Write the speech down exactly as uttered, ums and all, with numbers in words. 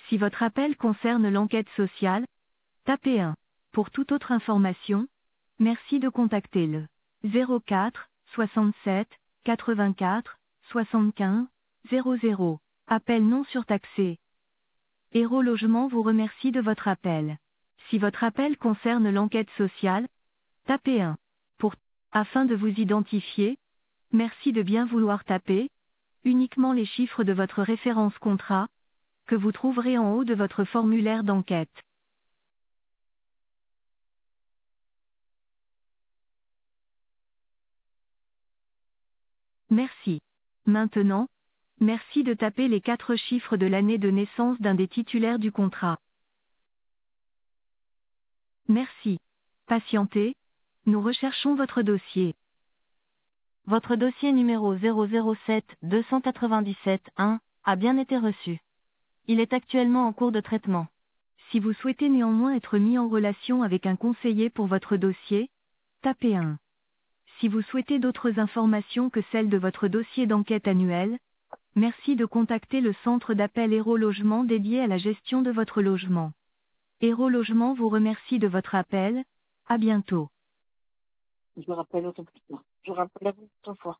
Si votre appel concerne l'enquête sociale, tapez un. Pour toute autre information, merci de contacter le zéro quatre soixante-sept quatre-vingt-quatre soixante-quinze zéro zéro. Appel non surtaxé. Héros Logement vous remercie de votre appel. Si votre appel concerne l'enquête sociale, tapez un. Pour afin de vous identifier, merci de bien vouloir taper uniquement les chiffres de votre référence contrat, que vous trouverez en haut de votre formulaire d'enquête. Merci. Maintenant, merci de taper les quatre chiffres de l'année de naissance d'un des titulaires du contrat. Merci. Patientez, nous recherchons votre dossier. Votre dossier numéro zéro zéro sept deux cent quatre-vingt-dix-sept un a bien été reçu. Il est actuellement en cours de traitement. Si vous souhaitez néanmoins être mis en relation avec un conseiller pour votre dossier, tapez un. Si vous souhaitez d'autres informations que celles de votre dossier d'enquête annuel, merci de contacter le centre d'appel Héros Logement dédié à la gestion de votre logement. Héros Logement vous remercie de votre appel. À bientôt. Je me rappelle autant plus tard. Je rappelle à vous autant fois.